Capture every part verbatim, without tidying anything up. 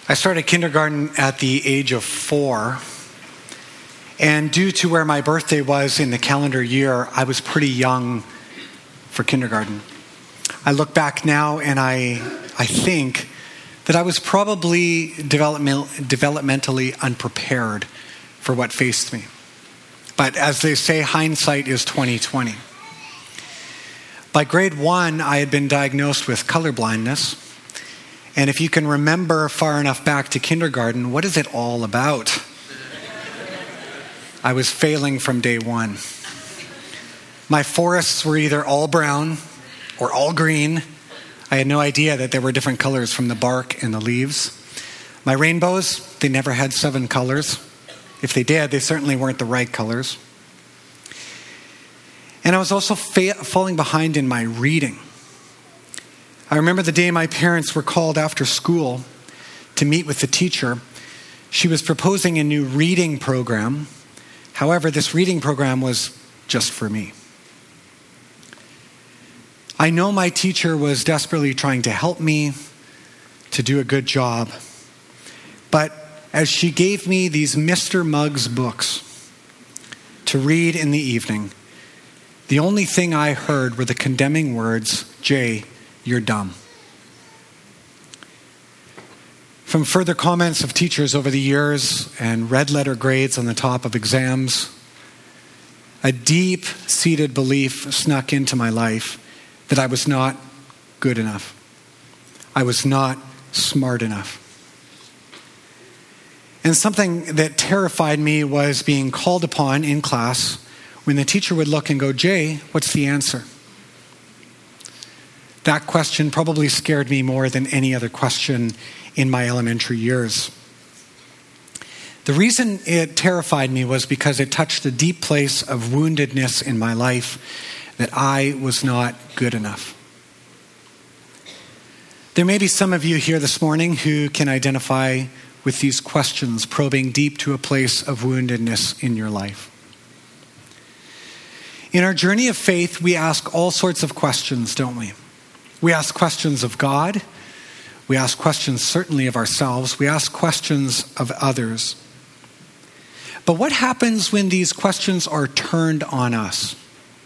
I started kindergarten at the age of four, and due to where my birthday was in the calendar year, I was pretty young for kindergarten. I look back now and I, I think that I was probably development, developmentally unprepared for what faced me. But as they say, hindsight is twenty twenty. By grade one, I had been diagnosed with color blindness. And if you can remember far enough back to kindergarten, what is it all about? I was failing from day one. My forests were either all brown or all green. I had no idea that there were different colors from the bark and the leaves. My rainbows, they never had seven colors. If they did, they certainly weren't the right colors. And I was also fa- falling behind in my reading. I remember the day my parents were called after school to meet with the teacher. She was proposing a new reading program. However, this reading program was just for me. I know my teacher was desperately trying to help me to do a good job. But as she gave me these Mister Muggs books to read in the evening, the only thing I heard were the condemning words, "Jay, you're dumb." From further comments of teachers over the years and red letter grades on the top of exams, a deep-seated belief snuck into my life that I was not good enough. I was not smart enough. And something that terrified me was being called upon in class when the teacher would look and go, "Jay, what's the answer?" That question probably scared me more than any other question in my elementary years. The reason it terrified me was because it touched a deep place of woundedness in my life that I was not good enough. There may be some of you here this morning who can identify with these questions, probing deep to a place of woundedness in your life. In our journey of faith, we ask all sorts of questions, don't we? We ask questions of God. We ask questions certainly of ourselves. We ask questions of others. But what happens when these questions are turned on us?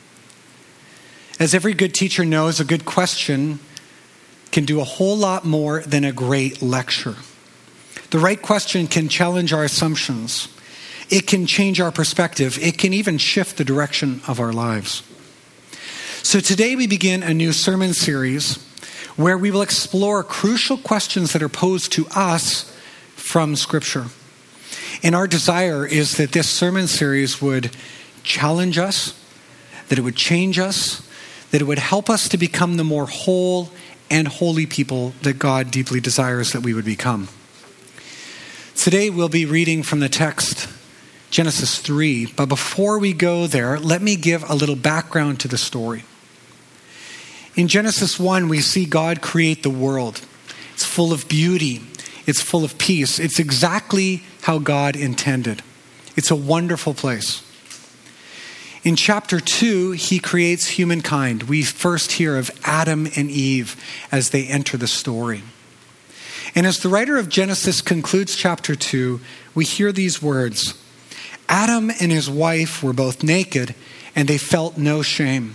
As every good teacher knows, a good question can do a whole lot more than a great lecture. The right question can challenge our assumptions. It can change our perspective. It can even shift the direction of our lives. So today we begin a new sermon series where we will explore crucial questions that are posed to us from Scripture. And our desire is that this sermon series would challenge us, that it would change us, that it would help us to become the more whole and holy people that God deeply desires that we would become. Today we'll be reading from the text Genesis three, but before we go there, let me give a little background to the story. In Genesis one, we see God create the world. It's full of beauty. It's full of peace. It's exactly how God intended. It's a wonderful place. In chapter two, he creates humankind. We first hear of Adam and Eve as they enter the story. And as the writer of Genesis concludes chapter two, we hear these words: Adam and his wife were both naked, and they felt no shame.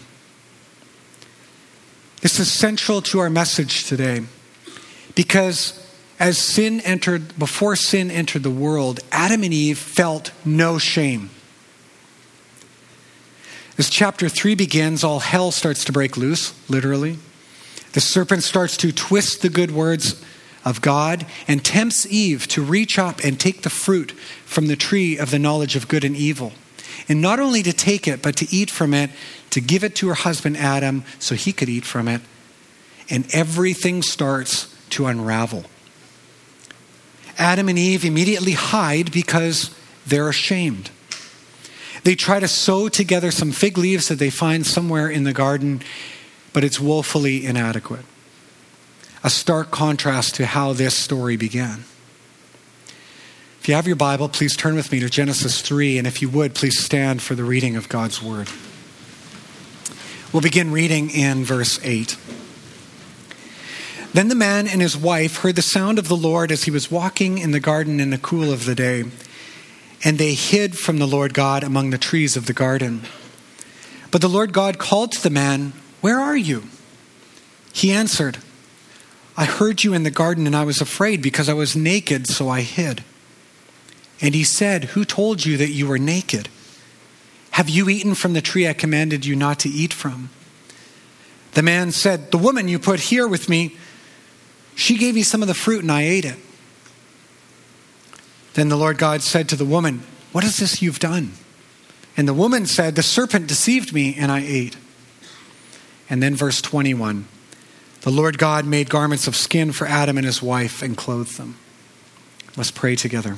This is central to our message today, because as sin entered, before sin entered the world, Adam and Eve felt no shame. As chapter three begins, all hell starts to break loose, literally. The serpent starts to twist the good words of God and tempts Eve to reach up and take the fruit from the tree of the knowledge of good and evil. And not only to take it, but to eat from it, to give it to her husband Adam so he could eat from it. And everything starts to unravel. Adam and Eve immediately hide because they're ashamed. They try to sew together some fig leaves that they find somewhere in the garden, but it's woefully inadequate. A stark contrast to how this story began. If you have your Bible, please turn with me to Genesis three, and if you would, please stand for the reading of God's word. We'll begin reading in verse eight. Then the man and his wife heard the sound of the Lord as he was walking in the garden in the cool of the day, and they hid from the Lord God among the trees of the garden. But the Lord God called to the man, "Where are you?" He answered, "I heard you in the garden, and I was afraid because I was naked, so I hid." And he said, "Who told you that you were naked? Have you eaten from the tree I commanded you not to eat from?" The man said, "The woman you put here with me, she gave me some of the fruit and I ate it." Then the Lord God said to the woman, "What is this you've done?" And the woman said, "The serpent deceived me and I ate." And then verse twenty-one, the Lord God made garments of skin for Adam and his wife and clothed them. Let's pray together.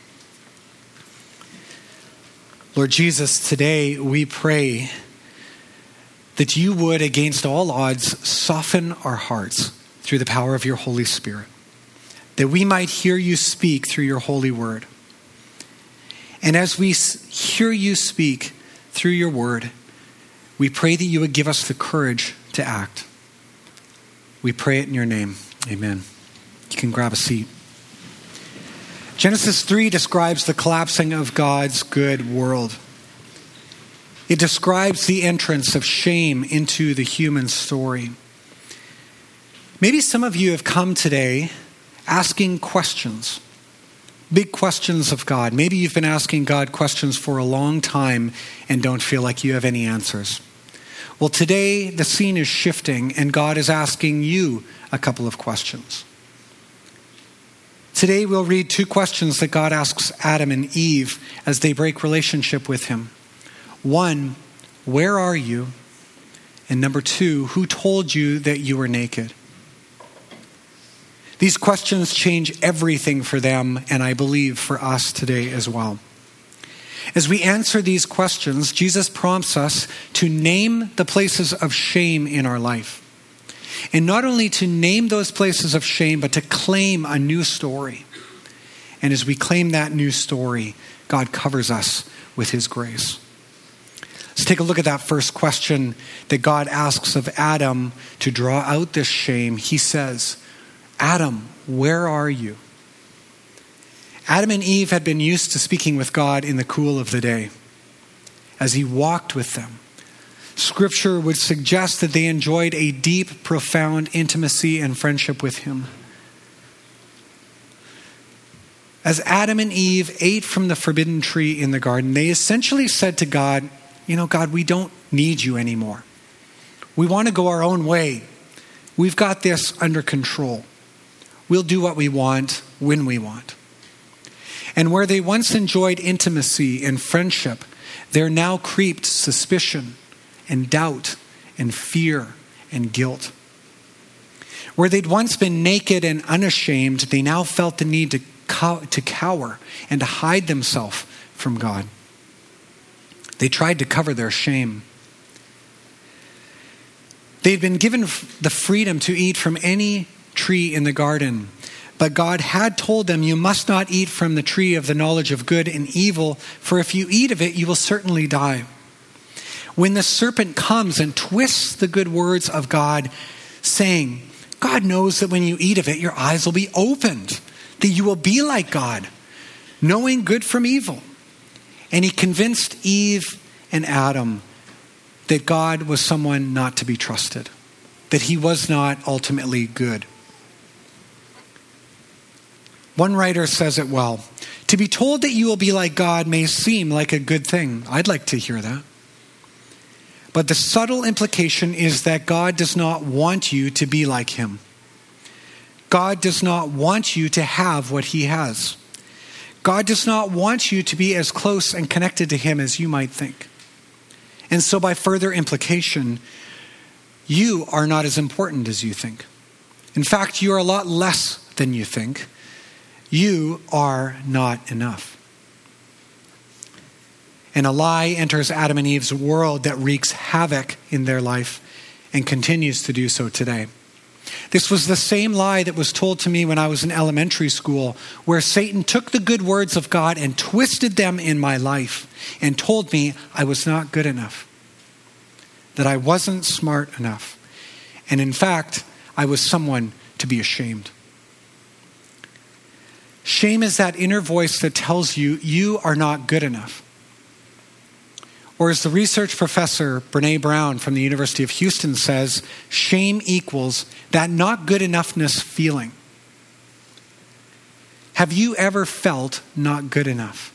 Lord Jesus, today we pray that you would, against all odds, soften our hearts through the power of your Holy Spirit, that we might hear you speak through your holy word. And as we hear you speak through your word, we pray that you would give us the courage to act. We pray it in your name. Amen. You can grab a seat. Genesis three describes the collapsing of God's good world. It describes the entrance of shame into the human story. Maybe some of you have come today asking questions, big questions of God. Maybe you've been asking God questions for a long time and don't feel like you have any answers. Well, today the scene is shifting and God is asking you a couple of questions. Today we'll read two questions that God asks Adam and Eve as they break relationship with him. One, where are you? And number two, who told you that you were naked? These questions change everything for them, and I believe for us today as well. As we answer these questions, Jesus prompts us to name the places of shame in our life. And not only to name those places of shame, but to claim a new story. And as we claim that new story, God covers us with his grace. Let's take a look at that first question that God asks of Adam to draw out this shame. He says, "Adam, where are you?" Adam and Eve had been used to speaking with God in the cool of the day. As he walked with them, Scripture would suggest that they enjoyed a deep, profound intimacy and friendship with him. As Adam and Eve ate from the forbidden tree in the garden, they essentially said to God, "You know, God, we don't need you anymore. We want to go our own way. We've got this under control. We'll do what we want when we want." And where they once enjoyed intimacy and friendship, there now creeped suspicion and doubt and fear and guilt. Where they'd once been naked and unashamed, they now felt the need to, cow- to cower and to hide themselves from God. They tried to cover their shame. They'd been given the freedom to eat from any tree in the garden, but God had told them, "You must not eat from the tree of the knowledge of good and evil, for if you eat of it, you will certainly die." When the serpent comes and twists the good words of God, saying, God knows that when you eat of it, your eyes will be opened, that you will be like God, knowing good from evil. And he convinced Eve and Adam that God was someone not to be trusted, that he was not ultimately good. One writer says it well. To be told that you will be like God may seem like a good thing. I'd like to hear that. But the subtle implication is that God does not want you to be like him. God does not want you to have what he has. God does not want you to be as close and connected to him as you might think. And so by further implication, you are not as important as you think. In fact, you are a lot less than you think. You are not enough. And a lie enters Adam and Eve's world that wreaks havoc in their life and continues to do so today. This was the same lie that was told to me when I was in elementary school, where Satan took the good words of God and twisted them in my life and told me I was not good enough, that I wasn't smart enough. And in fact, I was someone to be ashamed. Shame is that inner voice that tells you you are not good enough. Or as the research professor Brene Brown from the University of Houston says, shame equals that not good enoughness feeling. Have you ever felt not good enough?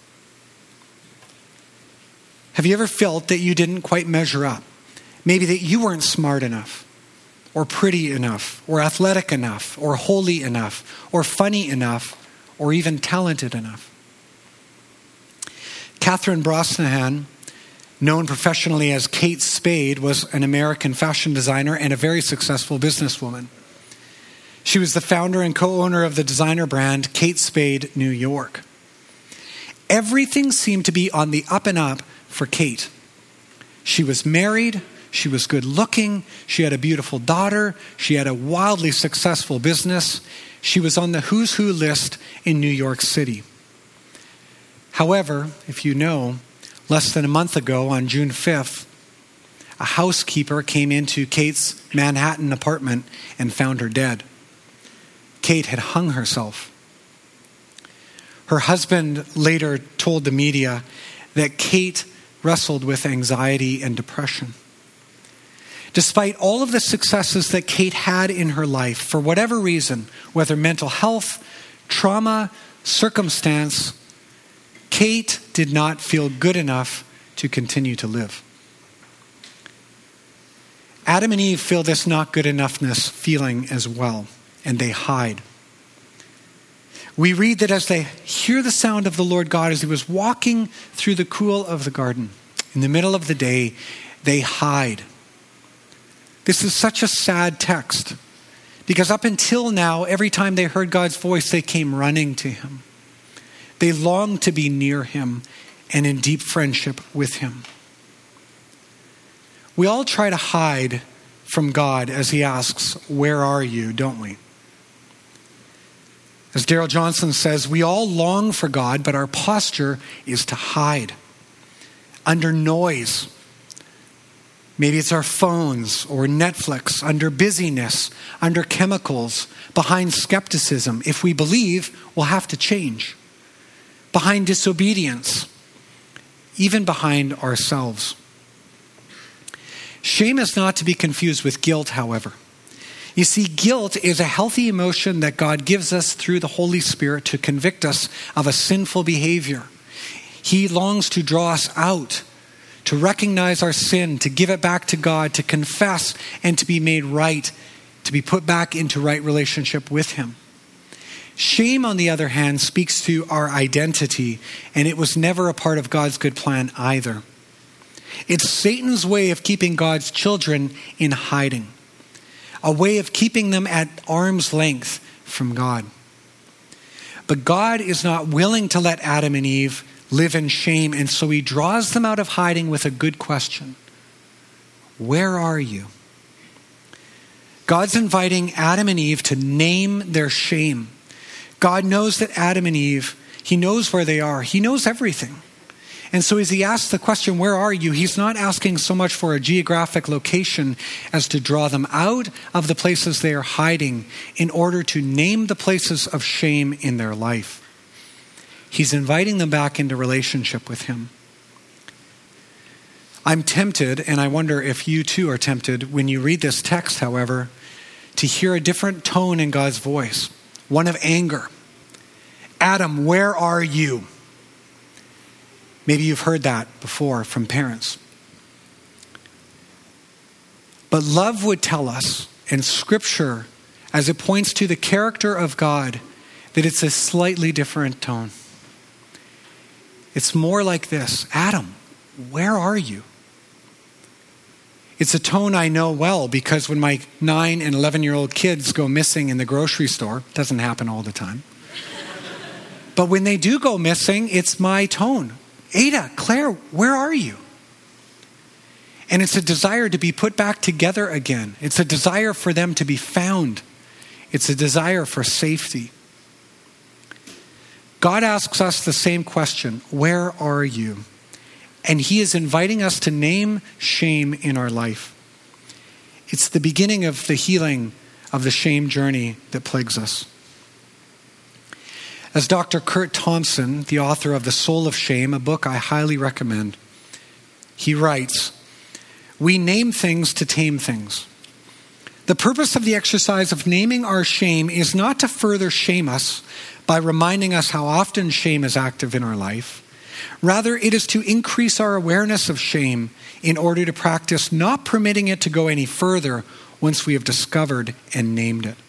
Have you ever felt that you didn't quite measure up? Maybe that you weren't smart enough, or pretty enough, or athletic enough, or holy enough, or funny enough, or even talented enough. Catherine Brosnahan, known professionally as Kate Spade, was an American fashion designer and a very successful businesswoman. She was the founder and co-owner of the designer brand Kate Spade New York. Everything seemed to be on the up and up for Kate. She was married, she was good looking, she had a beautiful daughter, she had a wildly successful business. She was on the who's who list in New York City. However, if you know, less than a month ago on June fifth, a housekeeper came into Kate's Manhattan apartment and found her dead. Kate had hung herself. Her husband later told the media that Kate wrestled with anxiety and depression. Despite all of the successes that Kate had in her life, for whatever reason, whether mental health, trauma, circumstance, Kate did not feel good enough to continue to live. Adam and Eve feel this not good enoughness feeling as well, and they hide. We read that as they hear the sound of the Lord God as he was walking through the cool of the garden, in the middle of the day, they hide. This is such a sad text, because up until now, every time they heard God's voice, they came running to him. They longed to be near him and in deep friendship with him. We all try to hide from God as he asks, "Where are you?" don't we? As Darrell Johnson says, we all long for God, but our posture is to hide under noise. Maybe it's our phones or Netflix, under busyness, under chemicals, behind skepticism. If we believe, we'll have to change. Behind disobedience, even behind ourselves. Shame is not to be confused with guilt, however. You see, guilt is a healthy emotion that God gives us through the Holy Spirit to convict us of a sinful behavior. He longs to draw us out, to recognize our sin, to give it back to God, to confess and to be made right, to be put back into right relationship with him. Shame, on the other hand, speaks to our identity, and it was never a part of God's good plan either. It's Satan's way of keeping God's children in hiding, a way of keeping them at arm's length from God. But God is not willing to let Adam and Eve live in shame, and so he draws them out of hiding with a good question. Where are you? God's inviting Adam and Eve to name their shame. God knows that Adam and Eve, he knows where they are. He knows everything. And so as he asks the question, where are you? He's not asking so much for a geographic location as to draw them out of the places they are hiding in order to name the places of shame in their life. He's inviting them back into relationship with him. I'm tempted, and I wonder if you too are tempted, when you read this text, however, to hear a different tone in God's voice, one of anger. Adam, where are you? Maybe you've heard that before from parents. But love would tell us, and Scripture, as it points to the character of God, that it's a slightly different tone. It's more like this: Adam, where are you? It's a tone I know well, because when my nine and eleven-year-old kids go missing in the grocery store, it doesn't happen all the time. But when they do go missing, it's my tone. Ada, Claire, where are you? And it's a desire to be put back together again. It's a desire for them to be found. It's a desire for safety. God asks us the same question: where are you? And he is inviting us to name shame in our life. It's the beginning of the healing of the shame journey that plagues us. As Doctor Kurt Thompson, the author of The Soul of Shame, a book I highly recommend, he writes, "We name things to tame things. The purpose of the exercise of naming our shame is not to further shame us by reminding us how often shame is active in our life. Rather, it is to increase our awareness of shame in order to practice not permitting it to go any further once we have discovered and named it."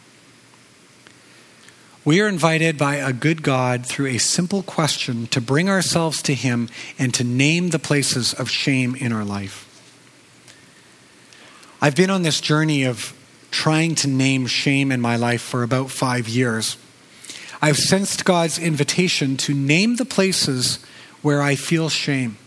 We are invited by a good God through a simple question to bring ourselves to Him and to name the places of shame in our life. I've been on this journey of trying to name shame in my life for about five years. I've sensed God's invitation to name the places where I feel shame.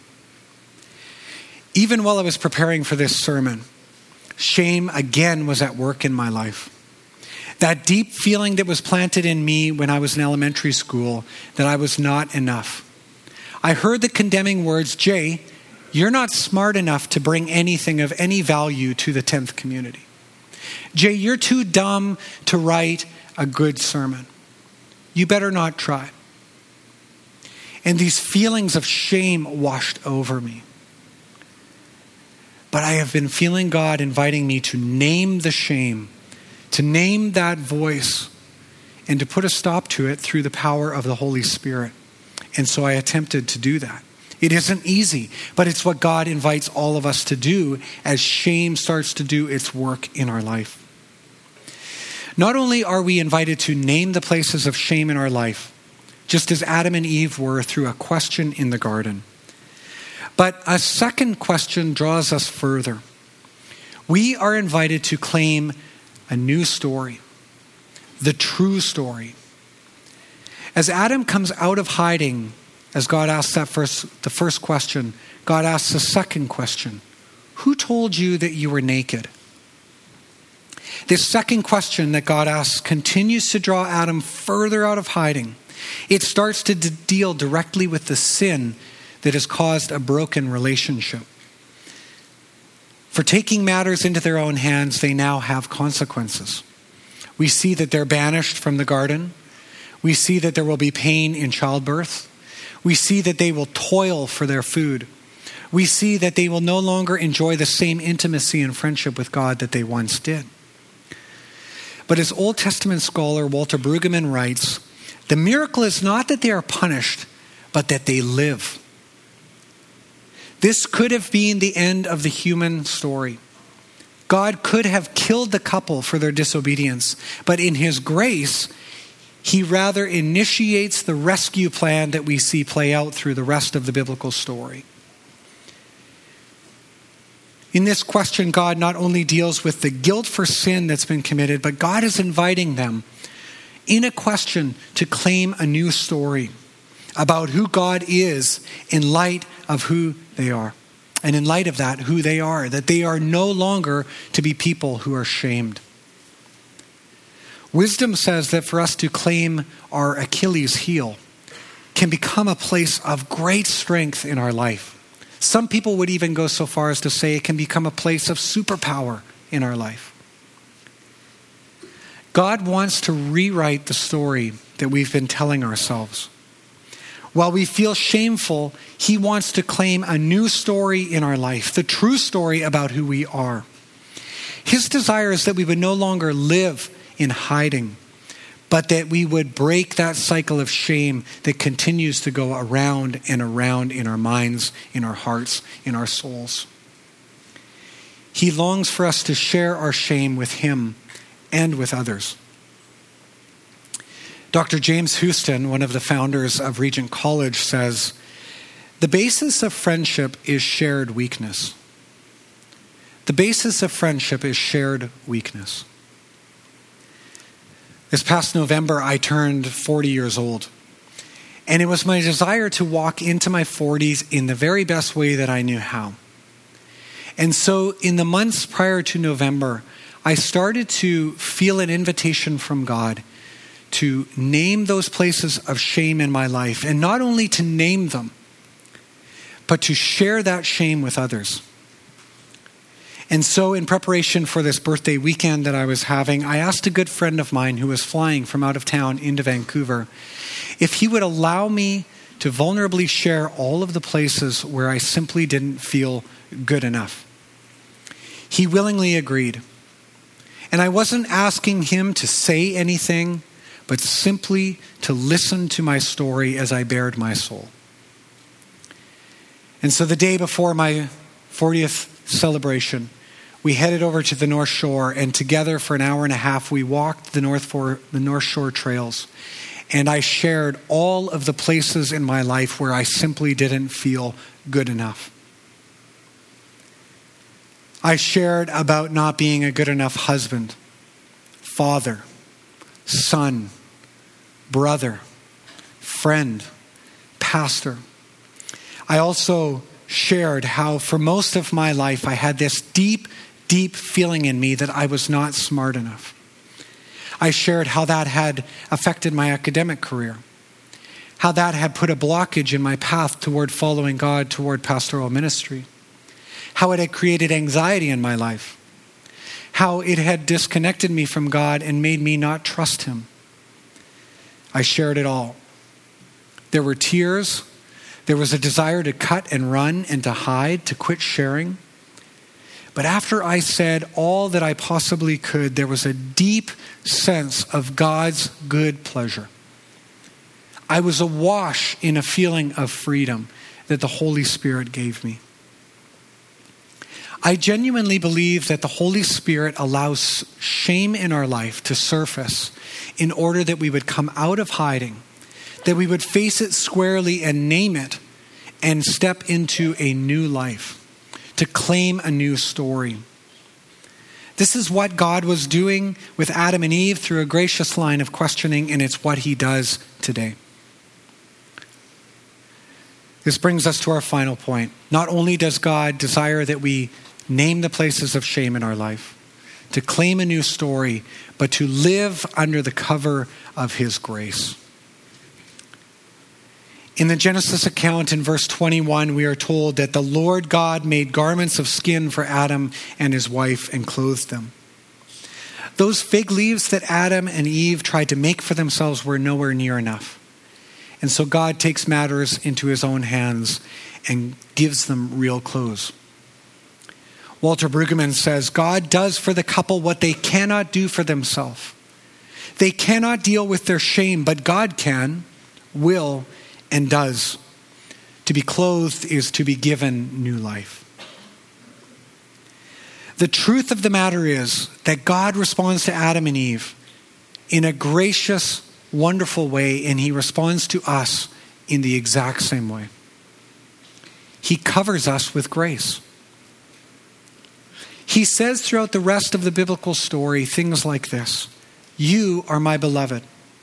Even while I was preparing for this sermon, shame again was at work in my life. That deep feeling that was planted in me when I was in elementary school that I was not enough. I heard the condemning words, "Jay, you're not smart enough to bring anything of any value to the tenth community. Jay, you're too dumb to write a good sermon. You better not try." And these feelings of shame washed over me. But I have been feeling God inviting me to name the shame, to name that voice, and to put a stop to it through the power of the Holy Spirit. And so I attempted to do that. It isn't easy, but it's what God invites all of us to do as shame starts to do its work in our life. Not only are we invited to name the places of shame in our life, just as Adam and Eve were through a question in the garden, but a second question draws us further. We are invited to claim a new story, the true story. As Adam comes out of hiding, as God asks that first, the first question, God asks the second question. Who told you that you were naked? This second question that God asks continues to draw Adam further out of hiding. It starts to d- deal directly with the sin that has caused a broken relationship. For taking matters into their own hands, they now have consequences. We see that they're banished from the garden. We see that there will be pain in childbirth. We see that they will toil for their food. We see that they will no longer enjoy the same intimacy and friendship with God that they once did. But as Old Testament scholar Walter Brueggemann writes, the miracle is not that they are punished, but that they live. This could have been the end of the human story. God could have killed the couple for their disobedience, but in His grace, He rather initiates the rescue plan that we see play out through the rest of the biblical story. In this question, God not only deals with the guilt for sin that's been committed, but God is inviting them in a question to claim a new story about who God is in light of who they are. And in light of that, who they are, that they are no longer to be people who are shamed. Wisdom says that for us to claim our Achilles heel can become a place of great strength in our life. Some people would even go so far as to say it can become a place of superpower in our life. God wants to rewrite the story that we've been telling ourselves. While we feel shameful, He wants to claim a new story in our life, the true story about who we are. His desire is that we would no longer live in hiding, but that we would break that cycle of shame that continues to go around and around in our minds, in our hearts, in our souls. He longs for us to share our shame with Him and with others. Doctor James Houston, one of the founders of Regent College, says, "The basis of friendship is shared weakness. The basis of friendship is shared weakness." This past November, I turned forty years old. And it was my desire to walk into my forties in the very best way that I knew how. And so in the months prior to November, I started to feel an invitation from God to name those places of shame in my life. And not only to name them, but to share that shame with others. And so in preparation for this birthday weekend that I was having, I asked a good friend of mine who was flying from out of town into Vancouver if he would allow me to vulnerably share all of the places where I simply didn't feel good enough. He willingly agreed. And I wasn't asking him to say anything, but simply to listen to my story as I bared my soul. And so the day before my fortieth celebration, we headed over to the North Shore, and together for an hour and a half, we walked the North, for, the North Shore trails. And I shared all of the places in my life where I simply didn't feel good enough. I shared about not being a good enough husband, father, son, brother, friend, pastor. I also shared how for most of my life I had this deep, deep feeling in me that I was not smart enough. I shared how that had affected my academic career, how that had put a blockage in my path toward following God, toward pastoral ministry, how it had created anxiety in my life, how it had disconnected me from God and made me not trust him. I shared it all. There were tears. There was a desire to cut and run and to hide, to quit sharing. But after I said all that I possibly could, there was a deep sense of God's good pleasure. I was awash in a feeling of freedom that the Holy Spirit gave me. I genuinely believe that the Holy Spirit allows shame in our life to surface in order that we would come out of hiding, that we would face it squarely and name it and step into a new life, to claim a new story. This is what God was doing with Adam and Eve through a gracious line of questioning, and it's what he does today. This brings us to our final point. Not only does God desire that we name the places of shame in our life, to claim a new story, but to live under the cover of his grace. In the Genesis account in verse twenty-one, we are told that the Lord God made garments of skin for Adam and his wife and clothed them. Those fig leaves that Adam and Eve tried to make for themselves were nowhere near enough. And so God takes matters into his own hands and gives them real clothes. Walter Brueggemann says, God does for the couple what they cannot do for themselves. They cannot deal with their shame, but God can, will, and does. To be clothed is to be given new life. The truth of the matter is that God responds to Adam and Eve in a gracious, wonderful way, and he responds to us in the exact same way. He covers us with grace. He says throughout the rest of the biblical story things like this: you are my beloved.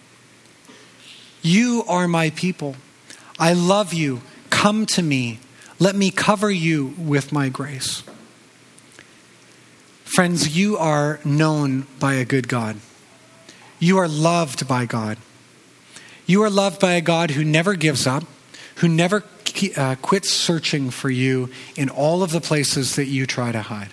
You are my people. I love you. Come to me. Let me cover you with my grace. Friends, you are known by a good God. You are loved by God. You are loved by a God who never gives up, who never uh, quits searching for you in all of the places that you try to hide.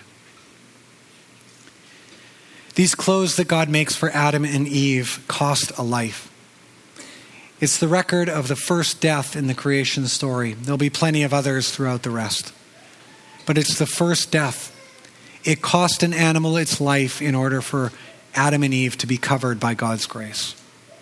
These clothes that God makes for Adam and Eve cost a life. It's the record of the first death in the creation story. There'll be plenty of others throughout the rest. But it's the first death. It cost an animal its life in order for Adam and Eve to be covered by God's grace.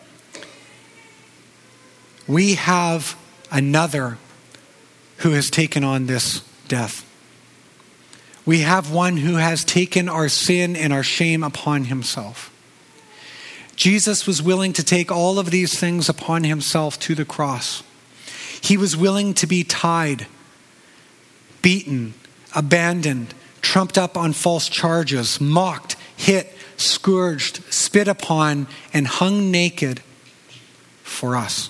We have another who has taken on this death. We have one who has taken our sin and our shame upon himself. Jesus was willing to take all of these things upon himself to the cross. He was willing to be tied, beaten, abandoned, trumped up on false charges, mocked, hit, scourged, spit upon, and hung naked for us.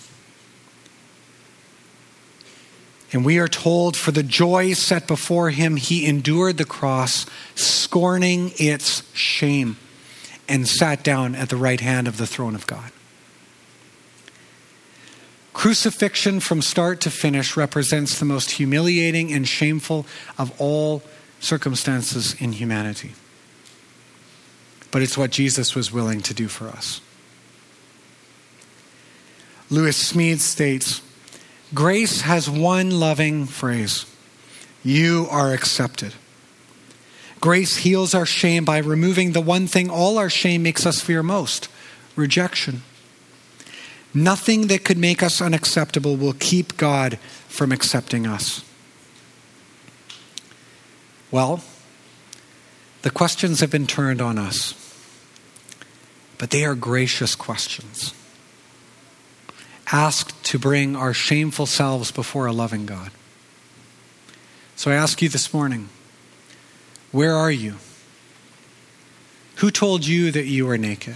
And we are told, for the joy set before him, he endured the cross, scorning its shame, and sat down at the right hand of the throne of God. Crucifixion from start to finish represents the most humiliating and shameful of all circumstances in humanity. But it's what Jesus was willing to do for us. Lewis Smead states, grace has one loving phrase: you are accepted. Grace heals our shame by removing the one thing all our shame makes us fear most: rejection. Nothing that could make us unacceptable will keep God from accepting us. Well, the questions have been turned on us, but they are gracious questions, asked to bring our shameful selves before a loving God. So I ask you this morning, where are you? Who told you that you were naked?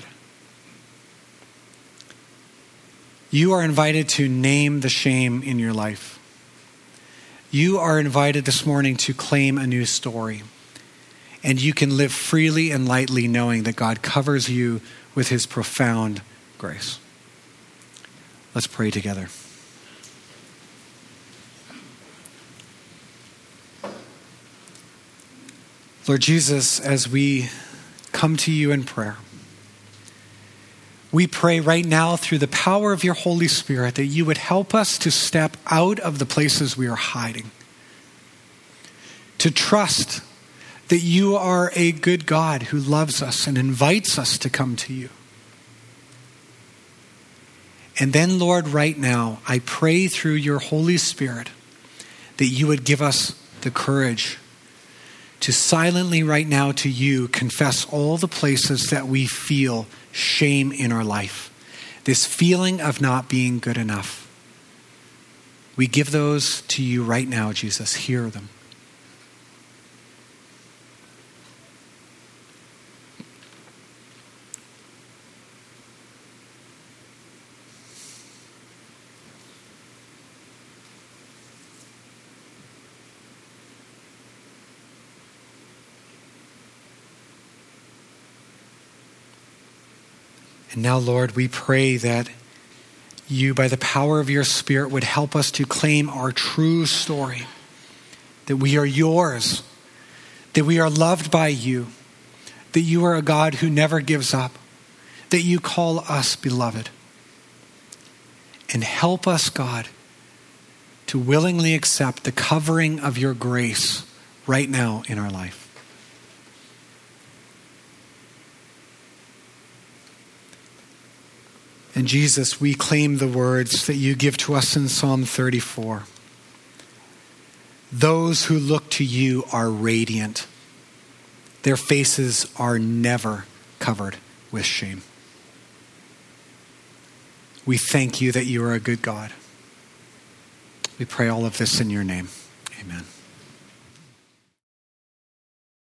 You are invited to name the shame in your life. You are invited this morning to claim a new story. And you can live freely and lightly knowing that God covers you with his profound grace. Let's pray together. Lord Jesus, as we come to you in prayer, we pray right now through the power of your Holy Spirit that you would help us to step out of the places we are hiding, to trust that you are a good God who loves us and invites us to come to you. And then, Lord, right now, I pray through your Holy Spirit that you would give us the courage to silently right now to you confess all the places that we feel shame in our life, this feeling of not being good enough. We give those to you right now, Jesus. Hear them. And now, Lord, we pray that you, by the power of your Spirit, would help us to claim our true story, that we are yours, that we are loved by you, that you are a God who never gives up, that you call us beloved. And help us, God, to willingly accept the covering of your grace right now in our life. And Jesus, we claim the words that you give to us in Psalm thirty-four. Those who look to you are radiant. Their faces are never covered with shame. We thank you that you are a good God. We pray all of this in your name. Amen.